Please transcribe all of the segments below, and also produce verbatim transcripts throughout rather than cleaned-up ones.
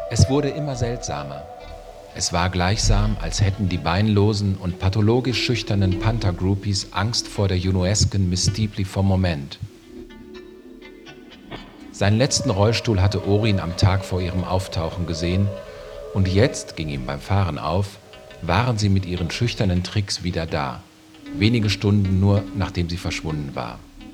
Es wurde immer seltsamer. Es war gleichsam, als hätten die beinlosen und pathologisch schüchternen Panther-Groupies Angst vor der junoesken Miss Steeply vom Moment. Seinen letzten Rollstuhl hatte Orin am Tag vor ihrem Auftauchen gesehen und jetzt, ging ihm beim Fahren auf, waren sie mit ihren schüchternen Tricks wieder da, wenige Stunden nur, nachdem sie verschwunden war.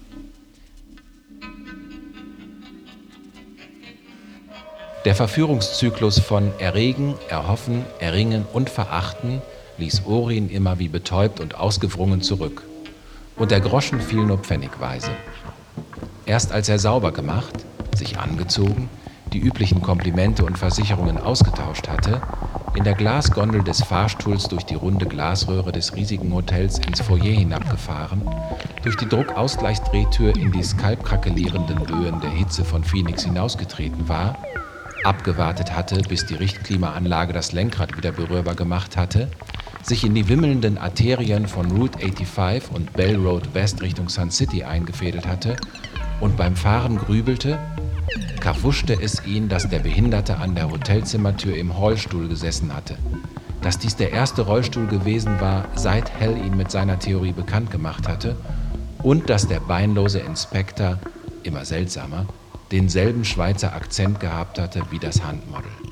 Der Verführungszyklus von Erregen, Erhoffen, Erringen und Verachten ließ Orin immer wie betäubt und ausgewrungen zurück. Und der Groschen fiel nur pfennigweise. Erst als er sauber gemacht, sich angezogen, die üblichen Komplimente und Versicherungen ausgetauscht hatte, in der Glasgondel des Fahrstuhls durch die runde Glasröhre des riesigen Hotels ins Foyer hinabgefahren, durch die Druckausgleichsdrehtür in die skalpkrakelierenden Böen der Hitze von Phoenix hinausgetreten war, abgewartet hatte, bis die Richtklimaanlage das Lenkrad wieder berührbar gemacht hatte, sich in die wimmelnden Arterien von Route fünfundachtzig und Bell Road West Richtung Sun City eingefädelt hatte und beim Fahren grübelte, kafuschte es ihn, dass der Behinderte an der Hotelzimmertür im Rollstuhl gesessen hatte, dass dies der erste Rollstuhl gewesen war, seit Hell ihn mit seiner Theorie bekannt gemacht hatte, und dass der beinlose Inspektor, immer seltsamer, denselben Schweizer Akzent gehabt hatte wie das Handmodel.